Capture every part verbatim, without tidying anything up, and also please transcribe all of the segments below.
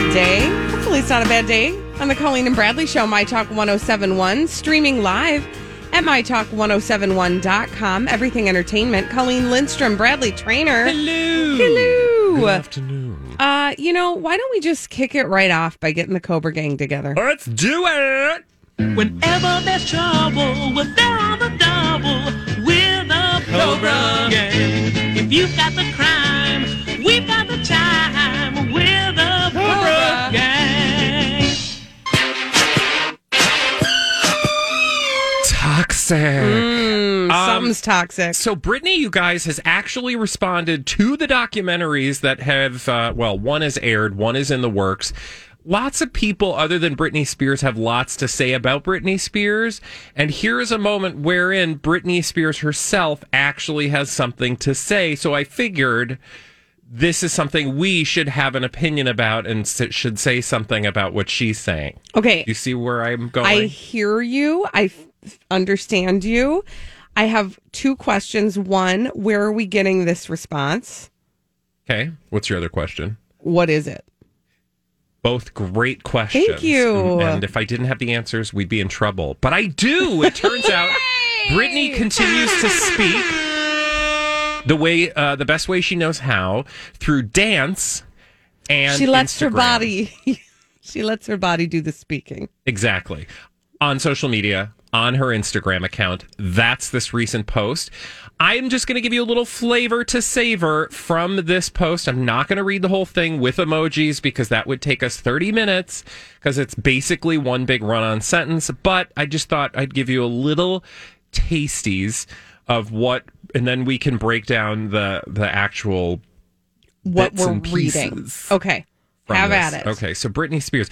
bad day. Hopefully it's not a bad day. On the Colleen and Bradley Show, My Talk one oh seven one, streaming live at my talk ten seventy-one dot com. Everything Entertainment. Colleen Lindstrom, Bradley Trainer. Hello. Hello. Good afternoon. Uh, you know, why don't we just kick it right off by getting the Cobra Gang together? Let's do it. Whenever there's trouble, we're there on the double. We're the Cobra Gang. If you've got the crime, we've got the time. We're the Cobra Gang. Toxic. Mm, Um, something's toxic. So Britney, you guys, has actually responded to the documentaries that have, uh, well, one is aired, one is in the works. Lots of people other than Britney Spears have lots to say about Britney Spears. And here is a moment wherein Britney Spears herself actually has something to say. So I figured this is something we should have an opinion about and s- should say something about what she's saying. Okay. You see where I'm going? I hear you. I f- understand you. I have two questions. One, where are we getting this response? Okay. What's your other question? What is it? Both great questions. Thank you. And if I didn't have the answers, we'd be in trouble. But I do. It turns out Britney continues to speak the way, uh, the best way she knows how, through dance and She lets Instagram. her body. She lets her body do the speaking. Exactly. On social media, on her Instagram account. That's this recent post. I'm just going to give you a little flavor to savor from this post. I'm not going to read the whole thing with emojis because that would take us thirty minutes because it's basically one big run-on sentence. But I just thought I'd give you a little tasties of what, and then we can break down the, the actual What bits we're and reading. pieces. Okay. From Have this. at it. Okay, so Britney Spears.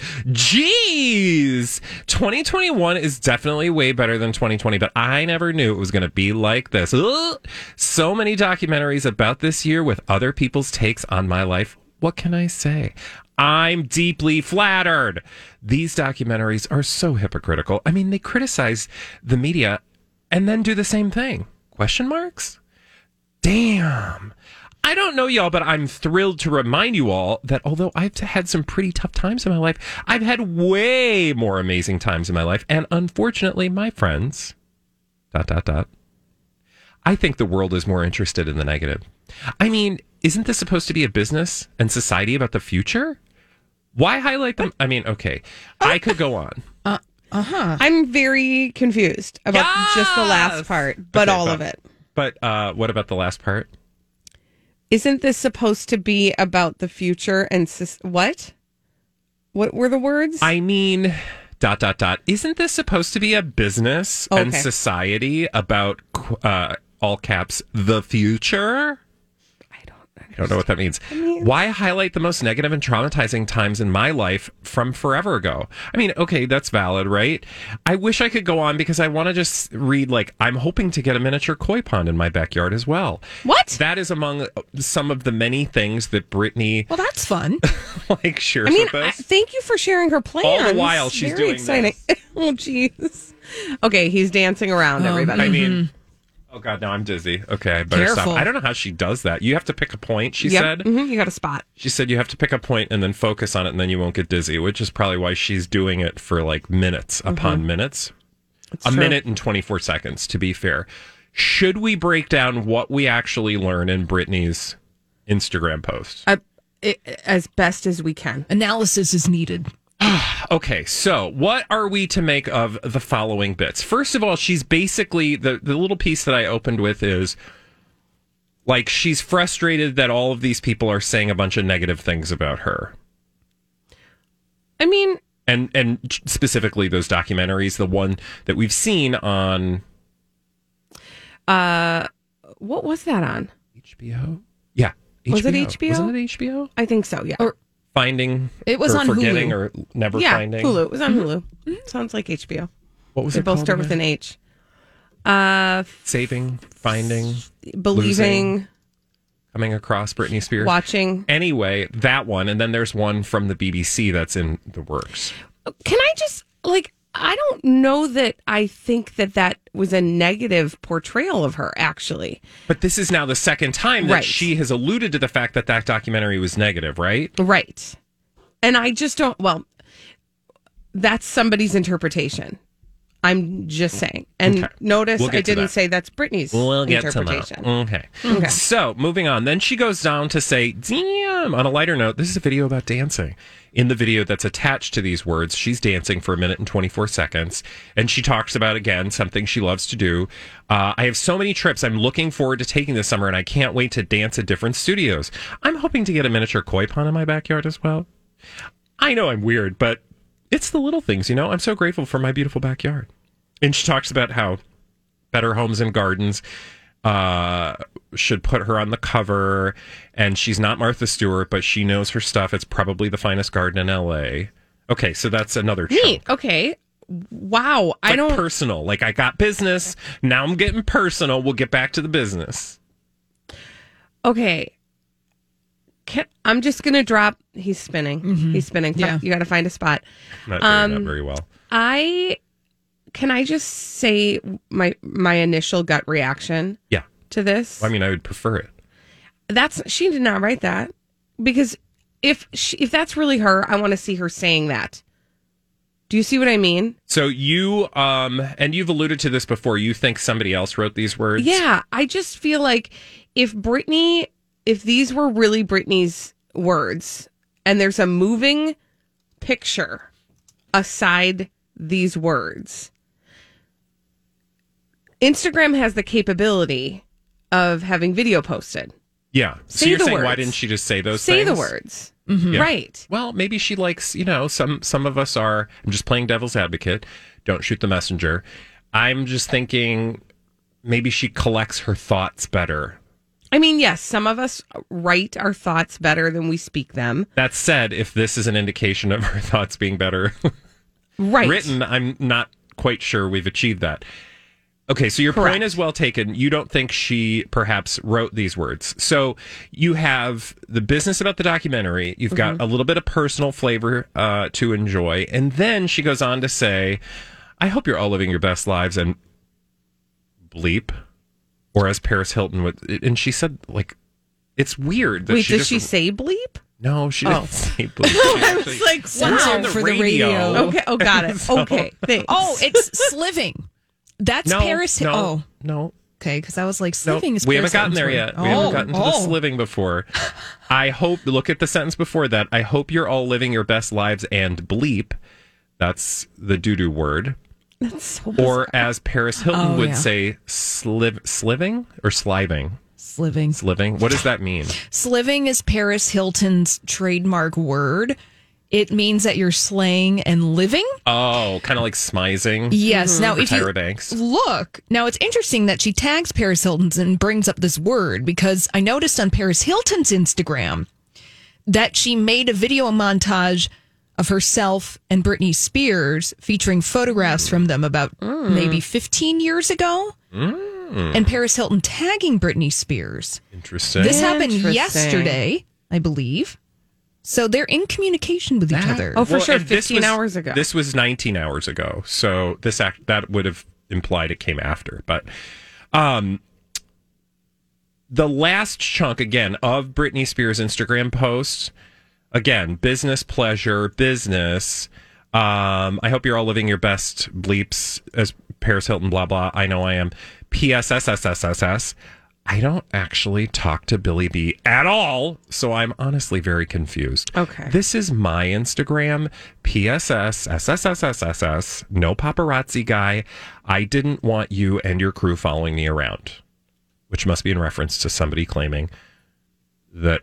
Jeez! twenty twenty-one is definitely way better than twenty twenty, but I never knew it was going to be like this. Ugh! So many documentaries about this year with other people's takes on my life. What can I say? I'm deeply flattered. These documentaries are so hypocritical. I mean, they criticize the media and then do the same thing. Question marks? Damn. I don't know, y'all, but I'm thrilled to remind you all that although I've had some pretty tough times in my life, I've had way more amazing times in my life. And unfortunately, my friends, dot, dot, dot, I think the world is more interested in the negative. I mean, isn't this supposed to be a business and society about the future? Why highlight them? I mean, okay, I could go on. Uh huh. I'm very confused about Yes! just the last part, but Okay, all but- of it. But uh, what about the last part? Isn't this supposed to be about the future and sus- what? What were the words? I mean, dot, dot, dot. Isn't this supposed to be a business Oh, and okay. society about, uh, all caps, the future? I don't I don't know what that means. mean- Why highlight the most negative and traumatizing times in my life from forever ago? I mean, okay, that's valid, right? I wish I could go on because I want to just read, like, I'm hoping to get a miniature koi pond in my backyard as well. What? That is among some of the many things that Brittany, Well, that's fun. like, shares I mean, with I, us. thank you for sharing her plans. All the while she's Very doing exciting. oh, jeez. Okay, he's dancing around, Um, everybody. I mean, oh God, now I'm dizzy. Okay, I better Careful. stop. I don't know how she does that. You have to pick a point, she yep. said. Mhm, you got a spot. She said you have to pick a point and then focus on it and then you won't get dizzy, which is probably why she's doing it for like minutes upon minutes. It's A true. minute and twenty-four seconds, to be fair. Should we break down what we actually learn in Brittany's Instagram post? Uh, it, as best as we can. Analysis is needed. Okay, so what are we to make of the following bits? First of all, she's basically, the, the little piece that I opened with is, like, she's frustrated that all of these people are saying a bunch of negative things about her. I mean, And and specifically those documentaries, the one that we've seen on uh, what was that on? H B O. Yeah. Was it H B O? Wasn't it H B O? I think so, yeah. Or Finding It was or on Forgetting Hulu. or Never yeah, Finding. Hulu. It was on Hulu. Sounds like H B O. What was They it both called start with again? an H. Uh, Saving, Finding, believing, Losing. Coming Across Britney Spears. watching. Anyway, that one, and then there's one from the B B C that's in the works. Can I just, like, I don't know that I think that that was a negative portrayal of her, actually. But this is now the second time that Right. she has alluded to the fact that that documentary was negative, right? Right. And I just don't, well, that's somebody's interpretation. I'm just saying. And Okay. notice We'll I get to didn't that. say that's Brittany's We'll get to interpretation. that. Okay. Okay. So, moving on. Then she goes down to say, damn, on a lighter note, this is a video about dancing. In the video that's attached to these words, she's dancing for a minute and twenty-four seconds. And she talks about, again, something she loves to do. Uh, I have so many trips I'm looking forward to taking this summer, and I can't wait to dance at different studios. I'm hoping to get a miniature koi pond in my backyard as well. I know I'm weird, but it's the little things, you know? I'm so grateful for my beautiful backyard. And she talks about how Better Homes and Gardens uh, should put her on the cover. And she's not Martha Stewart, but she knows her stuff. It's probably the finest garden in L A. Okay, so that's another chunk. Neat. Okay. Wow. I Like don't. personal. Like, I got business. Now I'm getting personal. We'll get back to the business. Okay. Can, I'm just going to drop. He's spinning. He's spinning. Yeah. You got to find a spot. Not doing Um, that very well. I. Can I just say my my initial gut reaction Yeah. to this? I mean, I would prefer it. That's she did not write that, because if she, if that's really her, I want to see her saying that. Do you see what I mean? So you, um, and you've alluded to this before, you think somebody else wrote these words? Yeah, I just feel like if Britney, if these were really Britney's words, and there's a moving picture aside these words, Instagram has the capability of having video posted. Yeah. So Say you're the saying, why words. didn't she just say those Say things? the words. Yeah. Right. Well, maybe she likes, you know, some some of us are, I'm just playing devil's advocate. Don't shoot the messenger. I'm just thinking maybe she collects her thoughts better. I mean, yes, some of us write our thoughts better than we speak them. That said, if this is an indication of her thoughts being better Right. written, I'm not quite sure we've achieved that. Okay, so your Correct. point is well taken. You don't think she perhaps wrote these words. So you have the business about the documentary. You've got Mm-hmm. a little bit of personal flavor uh, to enjoy. And then she goes on to say, I hope you're all living your best lives and bleep. Or as Paris Hilton would. And she said, like, it's weird. That Wait, she does just, she say bleep? No, she Oh. didn't say bleep. She I was actually- like, It's on wow. For the radio. Okay. Oh, got it. Okay. Thanks. Oh, it's sliving. That's No, Paris. no, Oh, no. okay. Because I was like, No, sliving is we haven't Paris gotten there Hilton's yet. word. We oh, haven't gotten to oh. the sliving before. I hope, look at the sentence before that. I hope you're all living your best lives and bleep. That's the doo-doo word. That's so bizarre. Or as Paris Hilton Oh, would yeah. say, sliv- sliving or sliving? Sliving. Sliving. What does that mean? Sliving is Paris Hilton's trademark word. It means that you're slaying and living. Oh, kind of like smizing. Yes. Now, For if you Tyra Banks. look, now it's interesting that she tags Paris Hilton's and brings up this word, because I noticed on Paris Hilton's Instagram that she made a video montage of herself and Britney Spears featuring photographs from them about maybe fifteen years ago. And Paris Hilton tagging Britney Spears. Interesting. This happened Interesting. yesterday, I believe. So they're in communication with each other. Oh, for sure. and this fifteen was- hours ago. This was nineteen hours ago. So this act that would have implied it came after. But um the last chunk again of Britney Spears' Instagram post, again, business pleasure, business. Um, I hope you're all living your best bleeps as Paris Hilton, blah blah. I know I am. P S S S S S S. I don't actually talk to Billy B at all, so I'm honestly very confused. Okay. This is my Instagram, P S S S S S S S S, no paparazzi guy. I didn't want you and your crew following me around, which must be in reference to somebody claiming that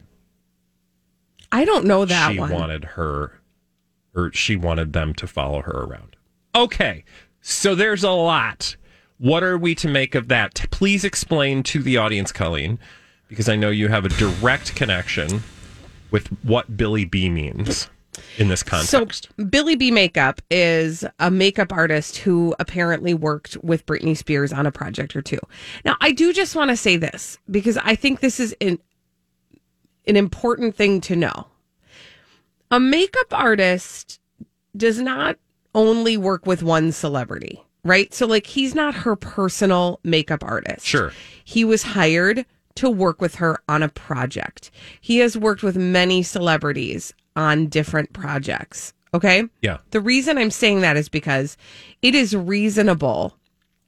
I don't know that she one. wanted her, or she wanted them to follow her around. Okay, so there's a lot. What are we to make of that? T- Please explain to the audience, Colleen, because I know you have a direct connection with what Billy B means in this context. So Billy B Makeup is a makeup artist who apparently worked with Britney Spears on a project or two. Now, I do just want to say this because I think this is an, an important thing to know. A makeup artist does not only work with one celebrity, right? So, like, he's not her personal makeup artist. Sure. He was hired to work with her on a project. He has worked with many celebrities on different projects. Okay? Yeah. The reason I'm saying that is because it is reasonable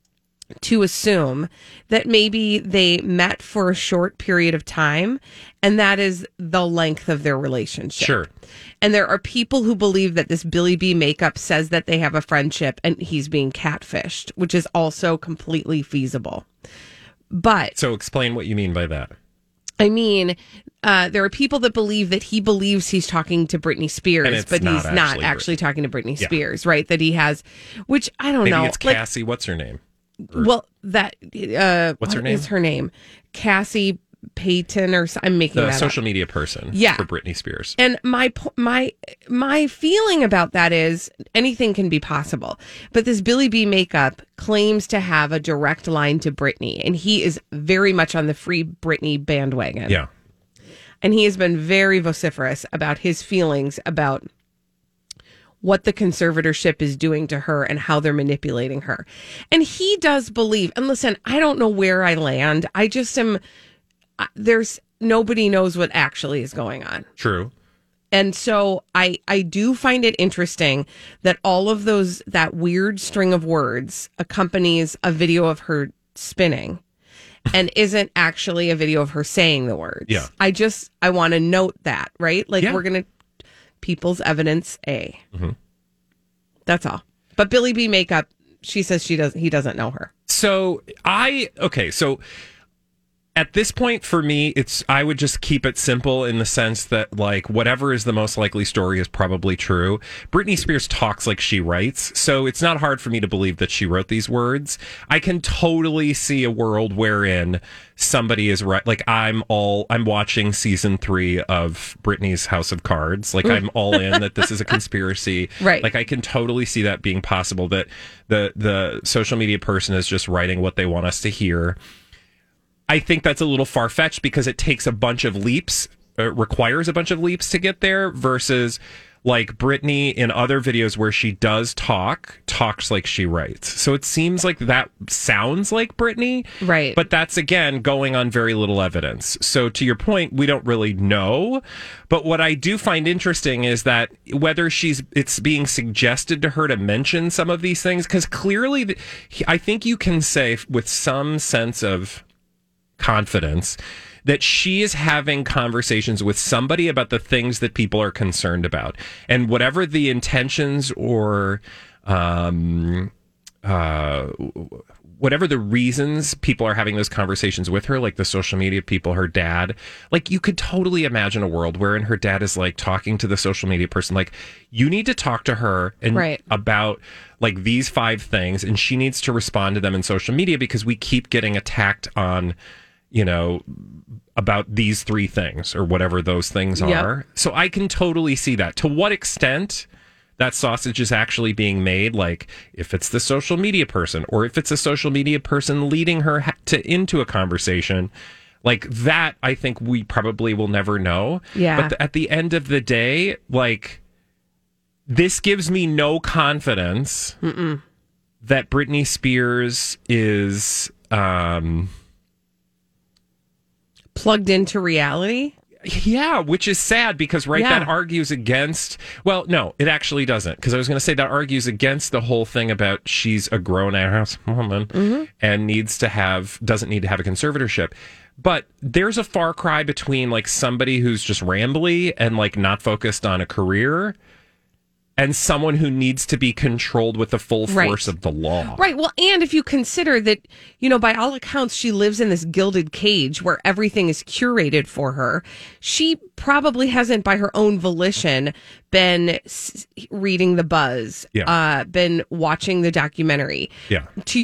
to assume that maybe they met for a short period of time, and that is the length of their relationship. Sure. And there are people who believe that this Billy B makeup says that they have a friendship and he's being catfished, which is also completely feasible. But So explain what you mean by that. I mean, uh, there are people that believe that he believes he's talking to Britney And Spears, it's but not he's not actually actually talking to Britney Yeah. Spears, right? That he has, which I don't Maybe know. it's Like, Cassie. What's her name? Or- well, that uh, What's her what name? is her name? Cassie Payton, or so- I'm making the that social up. media person Yeah. for Britney Spears. And my po- my my feeling about that is anything can be possible. But this Billy B makeup claims to have a direct line to Britney, and he is very much on the free Britney bandwagon. Yeah. And he has been very vociferous about his feelings about what the conservatorship is doing to her and how they're manipulating her. And he does believe, and listen, I don't know where I land. I just am, I- there's, nobody knows what actually is going on. True. And so I, I do find it interesting that all of those, that weird string of words accompanies a video of her spinning and isn't actually a video of her saying the words. Yeah. I just, I want to note that, right? Like Yeah. we're going to, people's evidence A. Mm-hmm. That's all. But Billy B makeup, she says she doesn't, he doesn't know her. So I okay, so at this point for me, it's I would just keep it simple in the sense that like whatever is the most likely story is probably true. Britney Spears talks like she writes, so it's not hard for me to believe that she wrote these words. I can totally see a world wherein somebody is right. Like I'm all I'm watching season three of Britney's House of Cards. Like I'm all in that this is a conspiracy. Right. Like I can totally see that being possible. That the the social media person is just writing what they want us to hear. I think that's a little far-fetched because it takes a bunch of leaps, uh, requires a bunch of leaps to get there versus like Britney in other videos where she does talk, talks like she writes. So it seems like that sounds like Britney. Right. But that's, again, going on very little evidence. So to your point, we don't really know. But what I do find interesting is that whether she's, it's being suggested to her to mention some of these things, because clearly the, I think you can say with some sense of confidence that she is having conversations with somebody about the things that people are concerned about, and whatever the intentions or um uh whatever the reasons people are having those conversations with her, like the social media people, her dad, like you could totally imagine a world wherein her dad is like talking to the social media person, like you need to talk to her and Right. about like these five things, and she needs to respond to them in social media because we keep getting attacked on, you know, about these three things or whatever those things Yep. are. So I can totally see that. To what extent that sausage is actually being made, like if it's the social media person or if it's a social media person leading her ha- to into a conversation, like that, I think we probably will never know. Yeah. But th- at the end of the day, like this gives me no confidence Mm-mm. that Britney Spears is um Plugged into reality. yeah, which is sad because right Yeah. that argues against, well, no, it actually doesn't, because I was going to say that argues against the whole thing about she's a grown ass woman Mm-hmm. and needs to have doesn't need to have a conservatorship. But there's a far cry between like somebody who's just rambly and like not focused on a career and someone who needs to be controlled with the full Right. force of the law. Right. Well, and if you consider that, you know, by all accounts, she lives in this gilded cage where everything is curated for her, she probably hasn't, by her own volition, been s- reading The Buzz, Yeah. uh, been watching the documentary. Yeah. To-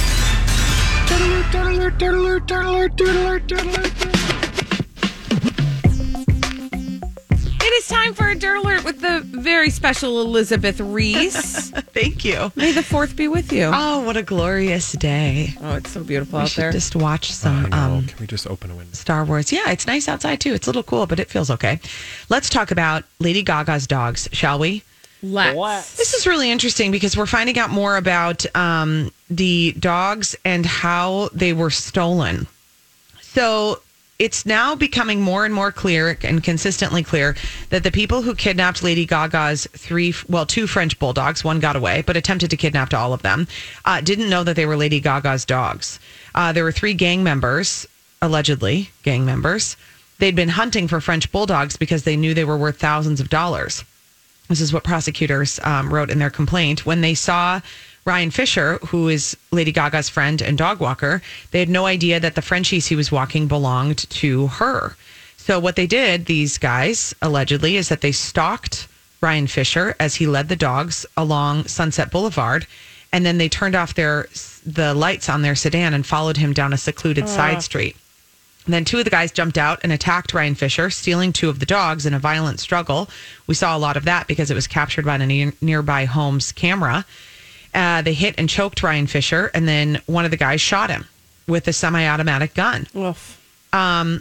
It is time for a Dirt Alert with the very special Elizabeth Reese. Thank you. May the fourth be with you. Oh, what a glorious day. Oh, it's so beautiful We out should there. just watch some I know. um, Can we just open a window? Star Wars. Yeah, it's nice outside too. It's a little cool, but it feels okay. Let's talk about Lady Gaga's dogs, shall we? Let's. This is really interesting because we're finding out more about um, the dogs and how they were stolen. So it's now becoming more and more clear and consistently clear that the people who kidnapped Lady Gaga's three, well, two French bulldogs, one got away, but attempted to kidnap all of them, uh, didn't know that they were Lady Gaga's dogs. Uh, there were three gang members, allegedly gang members. They'd been hunting for French bulldogs because they knew they were worth thousands of dollars. This is what prosecutors um, wrote in their complaint. When they saw Ryan Fisher, who is Lady Gaga's friend and dog walker, they had no idea that the Frenchies he was walking belonged to her. So what they did, these guys, allegedly, is that they stalked Ryan Fisher as he led the dogs along Sunset Boulevard, and then they turned off their the lights on their sedan and followed him down a secluded uh. side street. And then two of the guys jumped out and attacked Ryan Fisher, stealing two of the dogs in a violent struggle. We saw a lot of that because it was captured by a ne- nearby home's camera. Uh, they hit and choked Ryan Fisher, and then one of the guys shot him with a semi-automatic gun. Oof. Um,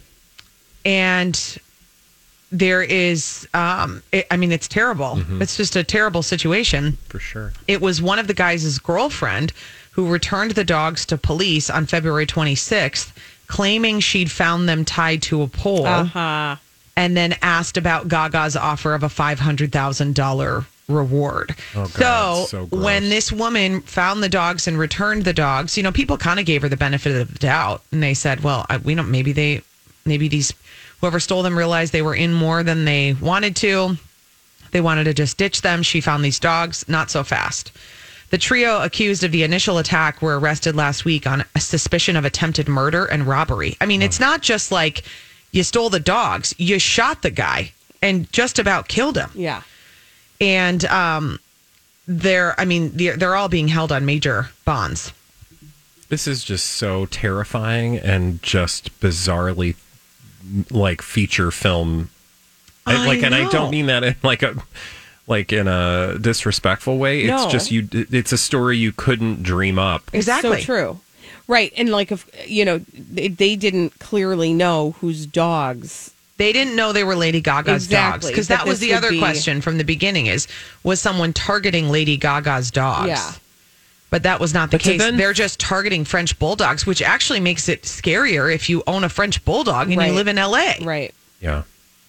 and there is, um, it, I mean, it's terrible. Mm-hmm. It's just a terrible situation. For sure. It was one of the guys' girlfriend who returned the dogs to police on February twenty-sixth, claiming she'd found them tied to a pole, uh-huh. and then asked about Gaga's offer of a five hundred thousand dollars reward. Oh, God, so, so when this woman found the dogs and returned the dogs, you know, people kind of gave her the benefit of the doubt, and they said, well, I, we don't, maybe they, maybe these, whoever stole them realized they were in more than they wanted to. They wanted to just ditch them. She found these dogs, not so fast. The trio accused of the initial attack were arrested last week on a suspicion of attempted murder and robbery. I mean, oh. It's not just like you stole the dogs, you shot the guy and just about killed him. Yeah. And um, they're, I mean, they're, they're all being held on major bonds. This is just so terrifying and just bizarrely like feature film. I, I like, know. and I don't mean that in like a like in a disrespectful way. It's No. just you. It's a story you couldn't dream up. Exactly. It's so true. Right. And like, if, you know, they, they didn't clearly know whose dogs. They didn't know they were Lady Gaga's Exactly, dogs. Because that that was this the would other be- question from the beginning is, was someone targeting Lady Gaga's dogs? Yeah. But that was not the But to case. then- They're just targeting French bulldogs, which actually makes it scarier if you own a French bulldog and Right. you live in L A. Right. Yeah.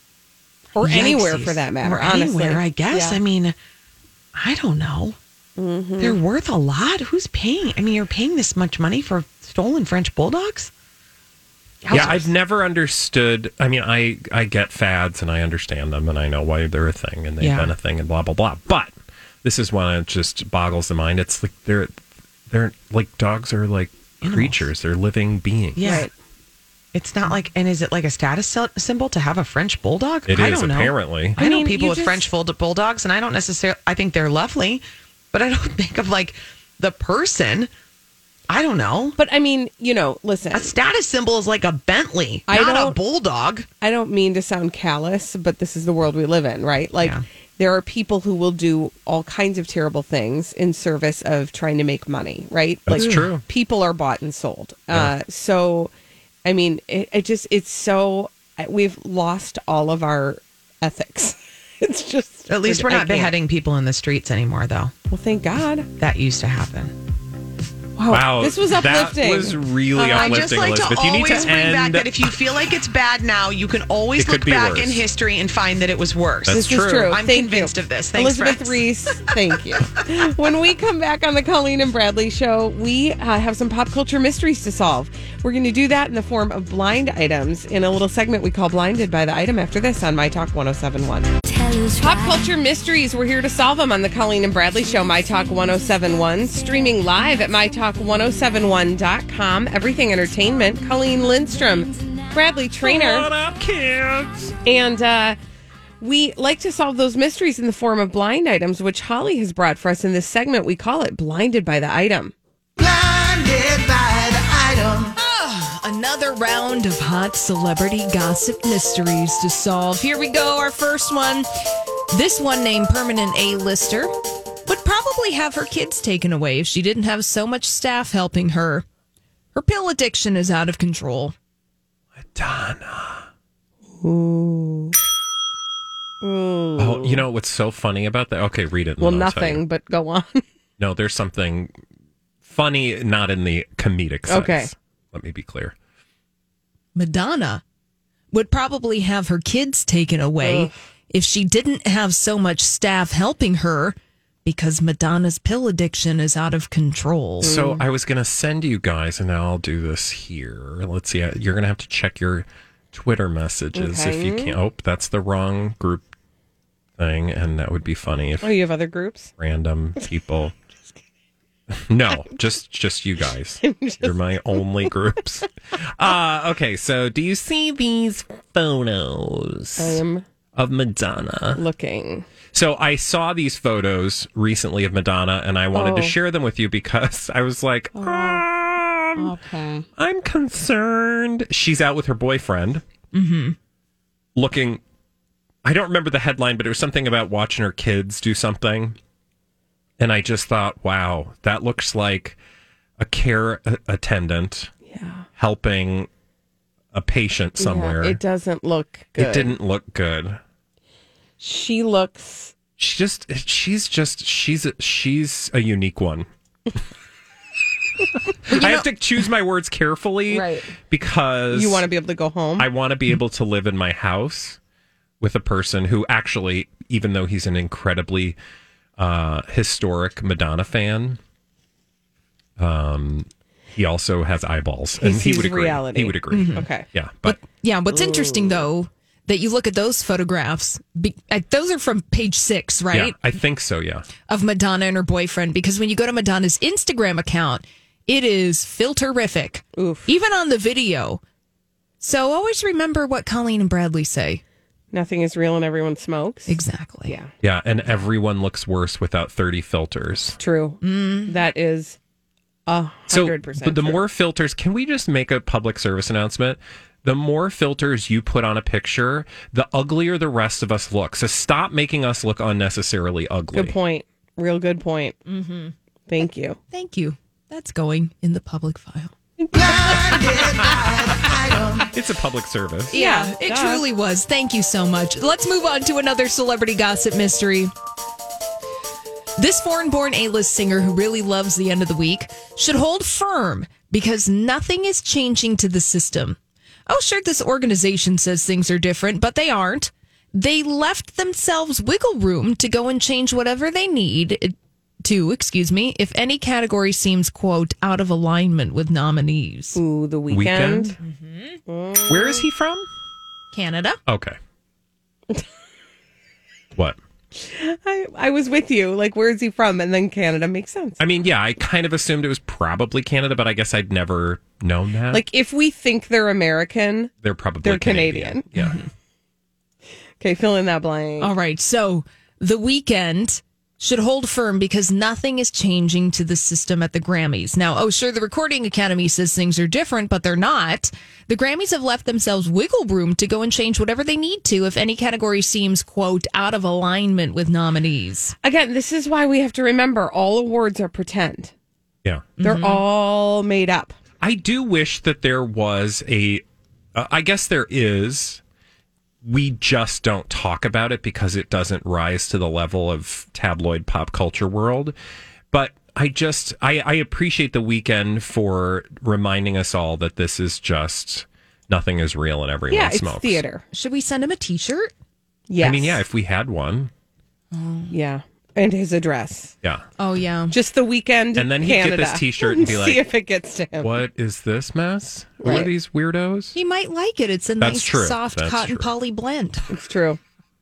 Or Yikesies. anywhere for that matter, Or honestly. anywhere, I guess. Yeah. I mean, I don't know. Mm-hmm. They're worth a lot. Who's paying? I mean, you're paying this much money for stolen French bulldogs? Yeah, I've never understood. I mean, I, I get fads and I understand them and I know why they're a thing and they've Yeah. been a thing and blah, blah, blah. But this is one that just boggles the mind. It's like they're, they're like dogs are like Animals. creatures. They're living beings. Yeah. Right. It's not like, and is it like a status sy- symbol to have a French bulldog? It I is, don't know. apparently. I, I know mean, people you with just- French bull- bulldogs, and I don't necessarily, I think they're lovely, but I don't think of like the person. I don't know. But I mean, you know, listen, A status symbol is like a Bentley, I not a don't- bulldog. I don't mean to sound callous, but this is the world we live in, right? Like, Yeah. there are people who will do all kinds of terrible things in service of trying to make money, right? That's like, true. People are bought and sold. Yeah. Uh, so, I mean, it, it just, it's so, we've lost all of our ethics. It's just. At least we're I not can't. beheading people in the streets anymore, though. Well, thank God. That used to happen. Wow. Wow, This was uplifting. That was really I uplifting, just like Elizabeth. to You need always to bring end. back that if you feel like it's bad now, you can always It could look be back worse. in history and find that it was worse. That's This is true. true. I'm Thank convinced you. of this. Thanks, Elizabeth friends. Reese, thank you. When we come back on the Colleen and Bradley show, we uh, have some pop culture mysteries to solve. We're going to do that in the form of blind items in a little segment we call Blinded by the Item after this on My Talk ten seventy-one. Pop culture mysteries, we're here to solve them on the Colleen and Bradley show, My Talk ten seventy-one, streaming live at my talk ten seventy-one dot com. Everything Entertainment, Colleen Lindstrom, Bradley Trainer. What up, kids? And uh, we like to solve those mysteries in the form of blind items, which Holly has brought for us in this segment. We call it Blinded by the Item. Blinded by the item. Another round of hot celebrity gossip mysteries to solve. Here we go, our first one. This one named Permanent A-lister would probably have her kids taken away if she didn't have so much staff helping her. Her pill addiction is out of control. Madonna. Ooh. Ooh. Oh, you know what's so funny about that? Okay, read it. and Well, then I'll tell you. nothing, but go on. No, there's something funny, not in the comedic sense. Okay. Let me be clear. Madonna would probably have her kids taken away Ugh. if she didn't have so much staff helping her because Madonna's pill addiction is out of control. So I was going to send you guys, and now I'll do this here. Let's see. You're going to have to check your Twitter messages if you Okay. can't. Oh, that's the wrong group thing, and that would be funny if Oh, you have other groups? random people. No, just just you guys. You're my only groups. Uh, okay, so do you see these photos I'm of Madonna? looking. So I saw these photos recently of Madonna, and I wanted to Oh. share them with you because I was like, um, Okay. I'm concerned. She's out with her boyfriend, looking. I don't remember the headline, but it was something about watching her kids do something. And I just thought, wow, that looks like a care a- attendant Yeah. helping a patient somewhere. Yeah, it doesn't look good. It didn't look good. She looks. She just, she's just, she's, a, she's a unique one. I have to choose my words carefully, Right. because You want to be able to go home? I want to be able to live in my house with a person who actually, even though he's an incredibly uh, historic Madonna fan, um, he also has eyeballs, and he sees would agree. reality. He would agree. Okay. Yeah, but Yeah, what's interesting though, that you look at those photographs, be, uh, those are from page six, yeah, right? I think so. Yeah, Of Madonna and her boyfriend, because when you go to Madonna's Instagram account, it is filterific. Oof. Even on the video. So always remember what Colleen and Bradley say. Nothing is real and everyone smokes. Exactly. Yeah. yeah, and everyone looks worse without thirty filters. True. That is a So, hundred percent. but the true. more filters, can we just make a public service announcement? The more filters you put on a picture, the uglier the rest of us look. So stop making us look unnecessarily ugly. Good point. Real good point. Mm-hmm. Thank you. Thank you. That's going in the public file. Blinded by the item. It's a public service. Yeah, it duh. truly was. Thank you so much. Let's move on to another celebrity gossip mystery. This foreign-born A-list singer who really loves the end of the week should hold firm because nothing is changing to the system. Oh, sure, this organization says things are different, but they aren't. They left themselves wiggle room to go and change whatever they need to, excuse me, if any category seems, quote, out of alignment with nominees. Ooh, the weekend. Weekend? Where is he from? Canada. Okay. What? I, I was with you. Like, where is he from? And then Canada makes sense. I mean, yeah, I kind of assumed it was probably Canada, but I guess I'd never known that. Like, if we think they're American, they're probably they're Canadian. Canadian. Yeah. okay, fill in that blank. All right. So the weekend should hold firm because nothing is changing to the system at the Grammys. Now, oh, sure, the Recording Academy says things are different, but they're not. The Grammys have left themselves wiggle room to go and change whatever they need to if any category seems, quote, out of alignment with nominees. Again, this is why we have to remember all awards are pretend. Yeah. They're all made up. I do wish that there was a, uh, I guess there is. We just don't talk about it because it doesn't rise to the level of tabloid pop culture world. But I just, I, I appreciate the weekend for reminding us all that this is just, nothing is real and everyone Yeah, it's smokes. theater. Should we send him a T-shirt? Yes. I mean, yeah, if we had one. Yeah. And his address. Yeah. Oh, yeah. Just the weekend. And then he'd get Canada. this t-shirt and be like, see if it gets to him. What is this mess? Who are Right. these weirdos? He might like it. It's a That's nice, true. soft That's cotton true. poly blend. It's true.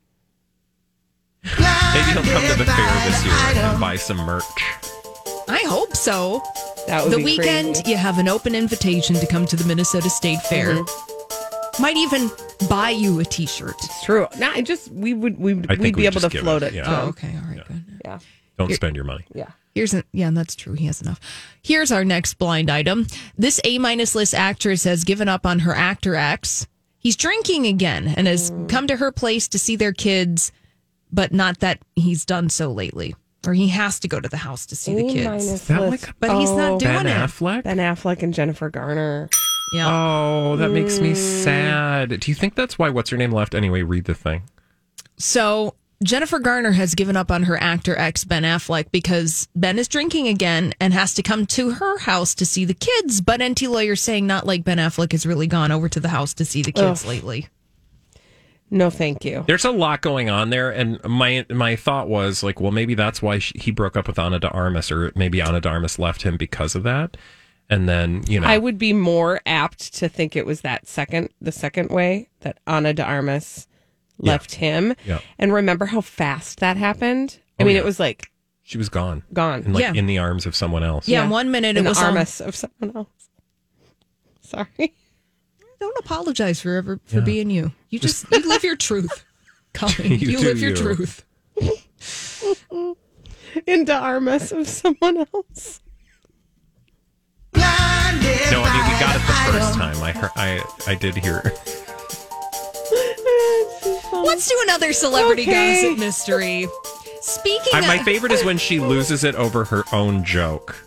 Maybe he'll come to the fair this year and buy some merch. I hope so. That would The be weekend, crazy. you have an open invitation to come to the Minnesota State Fair. Might even buy you a T-shirt. It's true. No, I just we would we would I think we'd be we'd able to just give float it, it. yeah. to Oh, him. okay. All right, good. Yeah. Don't spend your money. Yeah. Here's a, yeah, that's true. He has enough. Here's our next blind item. This A-minus list actress has given up on her actor ex. He's drinking again and has come to her place to see their kids, but not that he's done so lately. Or he has to go to the house to see the kids. A-minus that list. like- But he's not Oh, doing Ben it. Affleck? Ben Affleck and Jennifer Garner. Yeah. Oh, that makes me sad. Do you think that's why What's Her Name left? Anyway, read the thing. So Jennifer Garner has given up on her actor ex, Ben Affleck, because Ben is drinking again and has to come to her house to see the kids. But N T lawyers saying not like Ben Affleck has really gone over to the house to see the kids Ugh. lately. No, thank you. There's a lot going on there, and my my thought was like, well, maybe that's why she, he broke up with Ana de Armas, or maybe Ana de Armas left him because of that. And then, you know, I would be more apt to think it was that second, the second way that Ana de Armas left him. Yeah. And remember how fast that happened? I Oh, mean, yeah. it was like she was gone, gone. and like Yeah. in the arms of someone else. Yeah, one minute In it was the on- arms of someone else. Sorry. Don't apologize for ever for being you. You just you live your truth, Colin. You You, do live your you. truth. In the arms of someone else. Blinded No, I mean we by got it the the first idol. time. I heard, I I did hear. Let's do another celebrity Okay. gossip mystery. Speaking I, of, my favorite is when she loses it over her own joke.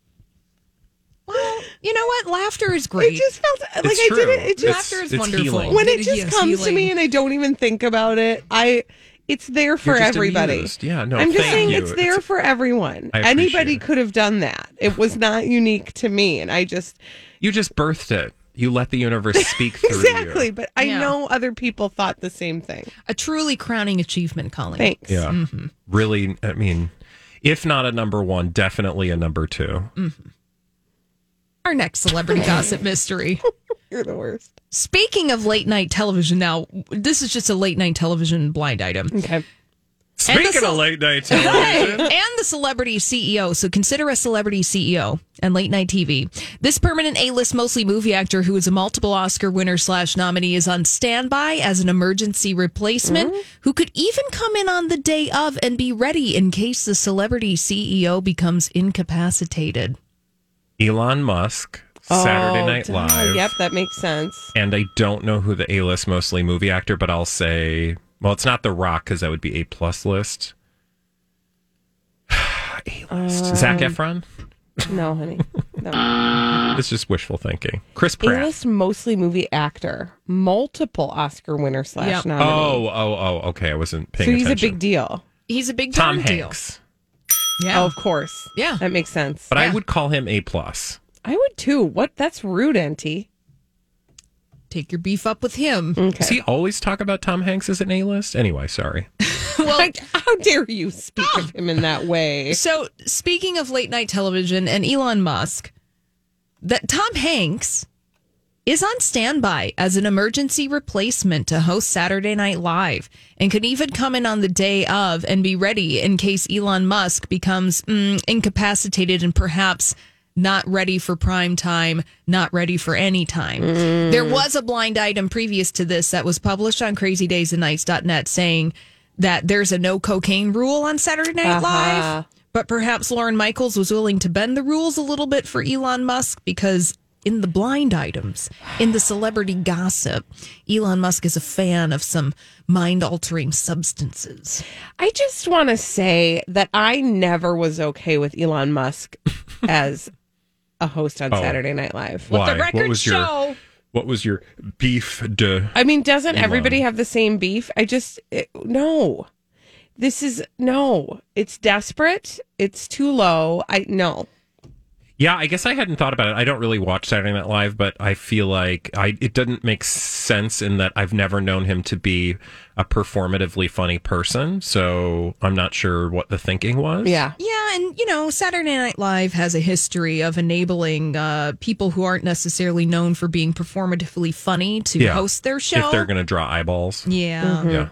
well, you know what? Laughter is It great. just felt like It's I true. did it. It It's- just Laughter is it's wonderful. healing. when it just Yes, comes to healing. me and I don't even think about it, I it's there for You're just everybody. amused. Yeah, no, I'm just thank saying you. it's there It's- for everyone. I appreciate Anybody it. could have done that. It was not unique to me, and I just You just birthed it. You let the universe speak through exactly. you. But I Yeah. know other people thought the same thing. a truly crowning achievement, Colin. Thanks. Yeah. Mm-hmm. Really, I mean, if not a number one, definitely a number two. Our next celebrity gossip mystery. You're the worst. Speaking of late night television, now this is just a late night television blind item. Okay. Speaking ce- of late night television, And the celebrity C E O. So consider a celebrity C E O and late night T V. This permanent A-list, mostly movie actor who is a multiple Oscar winner slash nominee is on standby as an emergency replacement who could even come in on the day of and be ready in case the celebrity C E O becomes incapacitated. Elon Musk, Saturday Oh, Night duh. Live. Yep, that makes sense. And I don't know who the A-list mostly movie actor, but I'll say, well, it's not The Rock because that would be A plus list. A-list. Um, Zac Efron. No, honey. No. It's just wishful thinking. Chris Pratt. A-list mostly movie actor, multiple Oscar winner slash Yep. nominee. Oh, oh, oh. Okay, I wasn't paying so he's attention. a big deal. He's a big Tom darn deal. Hanks, Yeah. Oh, of course. Yeah. that makes sense. but I Yeah. would call him A plus. I would too. What? That's rude, Auntie. Take your beef up with him. Okay. Does he always talk about Tom Hanks as an A-list? Anyway, sorry. Well, how dare you speak of him in that way? So, speaking of late night television and Elon Musk, that Tom Hanks is on standby as an emergency replacement to host Saturday Night Live and could even come in on the day of and be ready in case Elon Musk becomes mm, incapacitated and perhaps not ready for prime time, not ready for any time. There was a blind item previous to this that was published on crazy days and nights dot net saying that there's a no cocaine rule on Saturday Night Uh-huh. Live, but perhaps Lauren Michaels was willing to bend the rules a little bit for Elon Musk because in the blind items, in the celebrity gossip, Elon Musk is a fan of some mind-altering substances. I just want to say that I never was okay with Elon Musk as a host on Oh. Saturday Night Live. Why? The record what was show. your what was your beef de I mean, doesn't Elon. everybody have the same beef? I just, it, no. This is, no. It's desperate. It's too low. I, no. Yeah, I guess I hadn't thought about it. I don't really watch Saturday Night Live, but I feel like I it doesn't make sense in that I've never known him to be a performatively funny person. So I'm not sure what the thinking was. Yeah. Yeah, and you know, Saturday Night Live has a history of enabling uh, people who aren't necessarily known for being performatively funny to Yeah. host their show. If they're going to draw eyeballs. yeah. Yeah.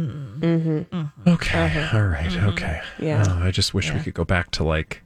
Mm-hmm. Okay. All right. Okay. Yeah. Oh, I just wish we could go back to like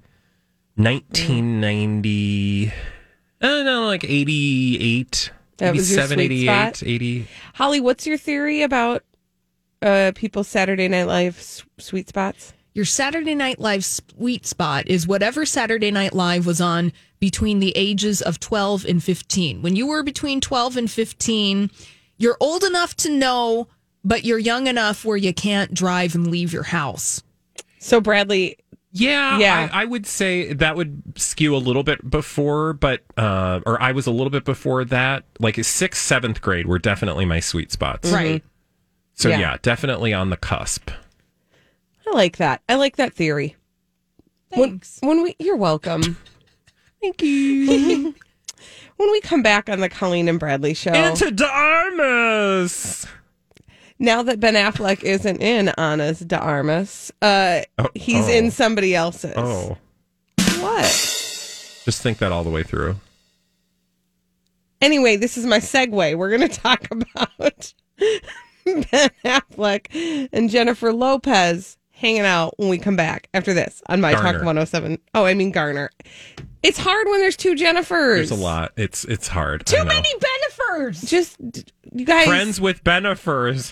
nineteen ninety. I don't know, like eighty-eight. That was your eighty-seven, sweet eighty-eight, spot? eighty. Holly, what's your theory about uh, people's Saturday Night Live s- sweet spots? Your Saturday Night Live sweet spot is whatever Saturday Night Live was on between the ages of twelve and fifteen. When you were between twelve and fifteen, you're old enough to know, but you're young enough where you can't drive and leave your house. So, Bradley, Yeah, Yeah. I, I would say that would skew a little bit before, but uh, or I was a little bit before that. Like sixth, seventh grade were definitely my sweet spots. Right. So Yeah. yeah, definitely on the cusp. I like that. I like that theory. Thanks. When, when we, you're welcome. Thank you. When we come back on the Colleen and Bradley show, Into Darmus. now that Ben Affleck isn't in Anna's de Armas, uh, Oh, he's oh. in somebody else's. Oh, What? just think that all the way through. Anyway, this is my segue. We're going to talk about Ben Affleck and Jennifer Lopez hanging out when we come back after this on My Garner. Talk one oh seven. Oh, I mean Garner. It's hard when there's two Jennifers. There's a lot. It's it's hard. I Too know. many Benefers. Just, you guys. Friends with benefers.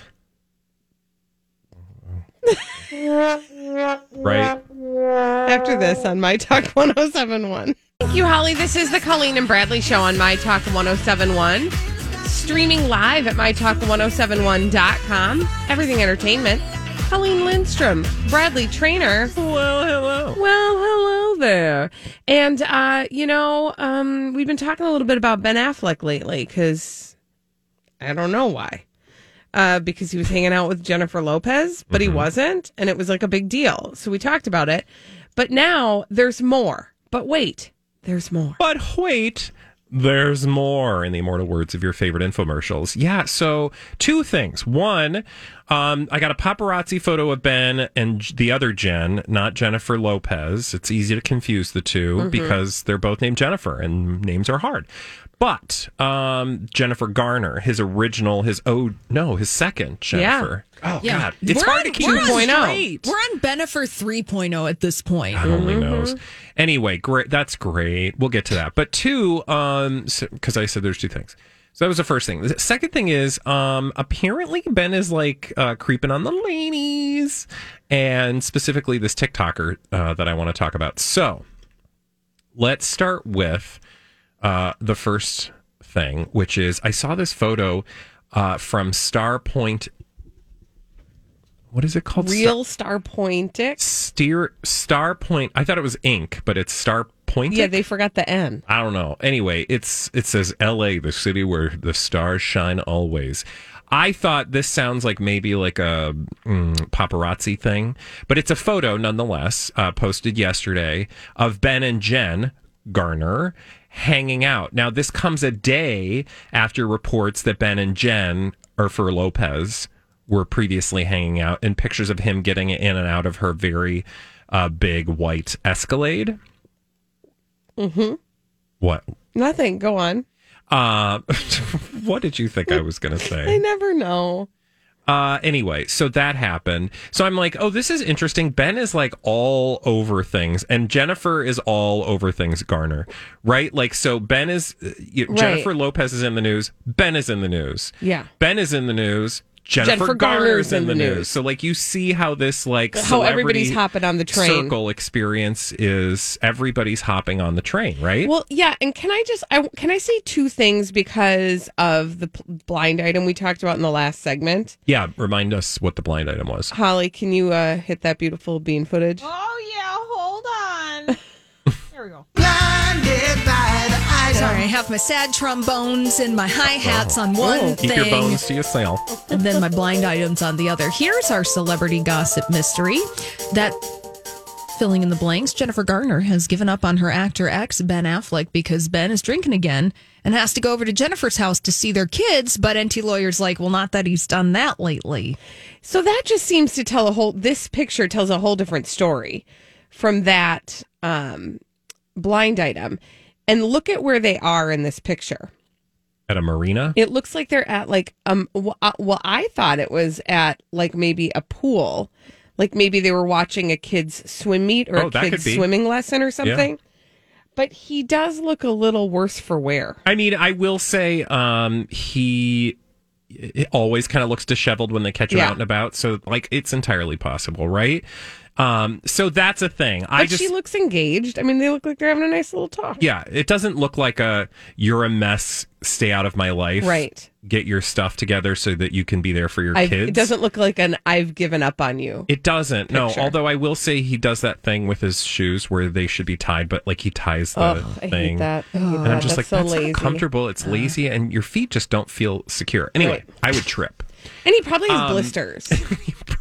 Right. After this on My Talk one oh seven one. Thank you, Holly. This is the Colleen and Bradley Show on My Talk one oh seven one. Streaming live at my talk ten seventy-one dot com. Everything Entertainment. Colleen Lindstrom, Bradley Trainer. Well, hello. Well, hello there. And, uh, you know, um, we've been talking a little bit about Ben Affleck lately because I don't know why. Uh, because he was hanging out with Jennifer Lopez, but he wasn't. And it was like a big deal. So we talked about it. But now there's more. But wait, there's more. But wait, there's more, in the immortal words of your favorite infomercials. Yeah, so two things. One, um, I got a paparazzi photo of Ben and the other Jen, not Jennifer Lopez. It's easy to confuse the two because they're both named Jennifer and names are hard. But um, Jennifer Garner, his original, his oh no, his second Jennifer. Oh Yeah. God, it's We're hard on- to keep we're it on- straight. We're on Benefer three point oh at this point. God only knows. Anyway, great. That's great. We'll get to that. But two, um, because I said there's two things. So that was the first thing. The second thing is, um, apparently Ben is like uh, creeping on the ladies, and specifically this TikToker uh, that I want to talk about. So let's start with uh, the first thing, which is I saw this photo uh, from Star Point. What is it called? Real Star Pointic. Steer Star Point. I thought it was ink, but it's Star Point. Yeah, they forgot the N. I don't know. Anyway, it's it says L A, the city where the stars shine always. I thought this sounds like maybe like a mm, paparazzi thing, but it's a photo nonetheless, uh, posted yesterday of Ben and Jen Garner hanging out. Now, this comes a day after reports that Ben and Jen, or for Lopez, were previously hanging out, and pictures of him getting in and out of her very uh, big white Escalade. Mm-hmm. What? Nothing. Go on. Uh, what did you think I was going to I say? never know. Uh, anyway, so that happened. So I'm like, oh, this is interesting. Ben is like all over things, and Jennifer is all over things, Garner, right? Like, so Ben is, uh, you, Right. Jennifer Lopez is in the news. Ben is in the news. Yeah. Ben is in the news. Jennifer, Jennifer Garner's Garner's in the news. So, like, you see how this, like, How everybody's celebrity hopping on the train. circle experience is everybody's hopping on the train, right? Well, yeah, and can I just I can I say two things because of the p- blind item we talked about in the last segment? yeah, remind us what the blind item was. Holly, can you uh, hit that beautiful bean footage? Oh, yeah, hold on. There we go. Blinded by the eyes Sorry, I of have my sad trombones and my hi-hats on one Oh. Keep thing, your bones to yourself. and then my blind items on the other. Here's our celebrity gossip mystery. That, filling in the blanks, Jennifer Garner has given up on her actor ex, Ben Affleck, because Ben is drinking again and has to go over to Jennifer's house to see their kids, but N T Lawyer's like, well, not that he's done that lately. So that just seems to tell a whole. This picture tells a whole different story from that um, blind item. And look at where they are in this picture. At a marina? It looks like they're at like um. Well, uh, well, I thought it was at like maybe a pool, like maybe they were watching a kid's swim meet or Oh, a that kid's could be. swimming lesson or something. But he does look a little worse for wear. I mean, I will say um, he it always kind of looks disheveled when they catch him Yeah. out and about. So, like, it's entirely possible, right? Um, so that's a thing. But I just, she looks engaged. I mean, they look like they're having a nice little talk. yeah, it doesn't look like a you're a mess, stay out of my life. Right. Get your stuff together so that you can be there for your I've, kids. it doesn't look like an "I've given up on you." It doesn't. No, picture. although I will say he does that thing with his shoes where they should be tied, but like he ties the Oh, I thing. hate that. I hate And that. I'm just That's like, so that's lazy. not comfortable. It's lazy, and your feet just don't feel secure. Anyway, Right. I would trip. And he probably has Um, blisters. He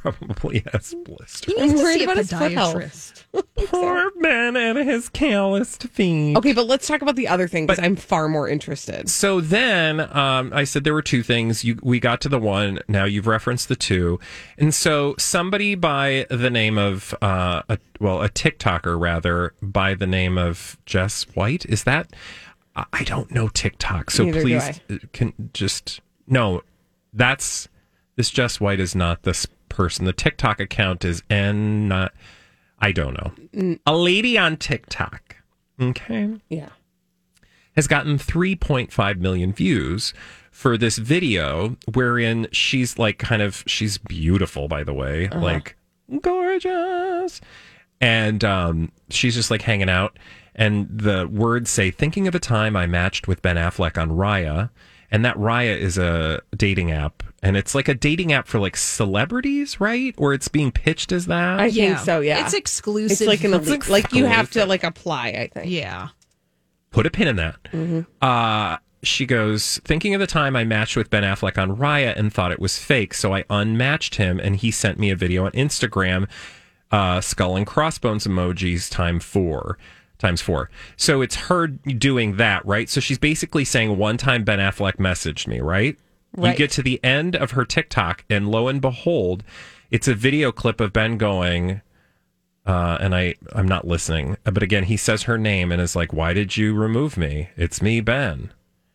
probably has blisters. He needs I'm to worried see a about his foot health. podiatrist. Poor Ben and his calloused feet. Okay, but let's talk about the other thing because But- I'm far more interested. So then um, I said there were two things. You, we got to the one. Now you've referenced the two. And so somebody by the name of, uh, a, well, a TikToker rather, by the name of Jess White. Is that? I I don't know TikTok. So Neither do please I. can just, no, that's, this Jess White is not this person. The TikTok account is N, not, I don't know. A lady on TikTok. Okay. Yeah. Has gotten three point five million views for this video wherein she's like kind of, she's beautiful, by the way, Uh-huh. like gorgeous. And um, she's just like hanging out. And the words say, thinking of a time I matched with Ben Affleck on Raya. And that Raya is a dating app. And it's like a dating app for like celebrities, right? Or it's being pitched as that. I think so, yeah. It's exclusive. It's like an for- elite, like you have to like apply, I think. Yeah. Put a pin in that. Uh, she goes, thinking of the time I matched with Ben Affleck on Raya and thought it was fake, so I unmatched him and he sent me a video on Instagram, uh, skull and crossbones emojis time four. Times four. So it's her doing that, right? So she's basically saying one time Ben Affleck messaged me, right? Right. You get to the end of her TikTok and lo and behold, it's a video clip of Ben going, Uh, and I, I'm not listening. But again, he says her name and is like, why did you remove me? It's me, Ben.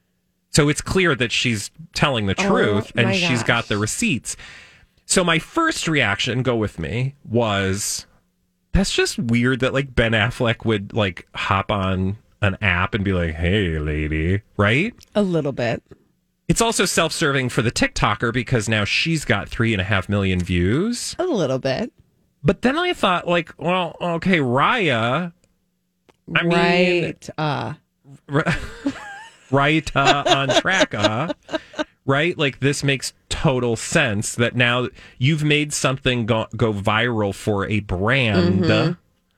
So it's clear that she's telling the truth and my she's gosh. got the receipts. So my first reaction, go with me, was that's just weird that like Ben Affleck would like hop on an app and be like, hey, lady, right? A little bit. It's also self-serving for the TikToker because now she's got three and a half million views. A little bit. But then I thought, like, well, okay, Raya. I mean, right. Uh, right uh, on track, uh, right? Like, this makes total sense that now you've made something go, go viral for a brand. Mm-hmm.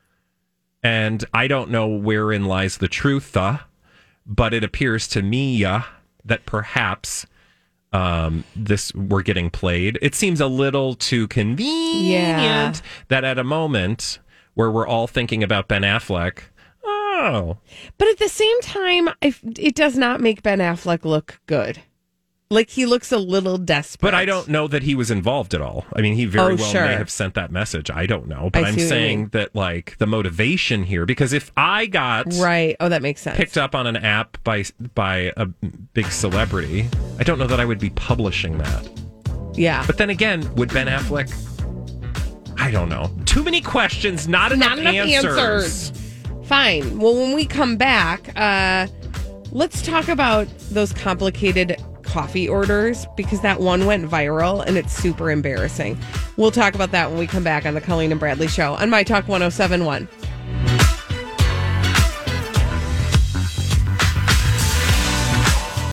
And I don't know wherein lies the truth, uh, but it appears to me uh, that perhaps um, this we're getting played. It seems a little too convenient Yeah. that at a moment where we're all thinking about Ben Affleck, oh, but at the same time, if it does not make Ben Affleck look good. Like he looks a little desperate. but I don't know that he was involved at all. I mean, he very Oh, well sure. may have sent that message. I don't know, but I I'm see what you saying mean. that like the motivation here, because if I got Right. Oh, that makes sense. picked up on an app by by a big celebrity, I don't know that I would be publishing that. Yeah. But then again, would Ben Affleck? I don't know. Too many questions, not enough, Not enough answers. answers. Fine. Well, when we come back, uh, let's talk about those complicated coffee orders because that one went viral and it's super embarrassing. We'll talk about that when we come back on the Colleen and Bradley Show on My Talk one oh seven one.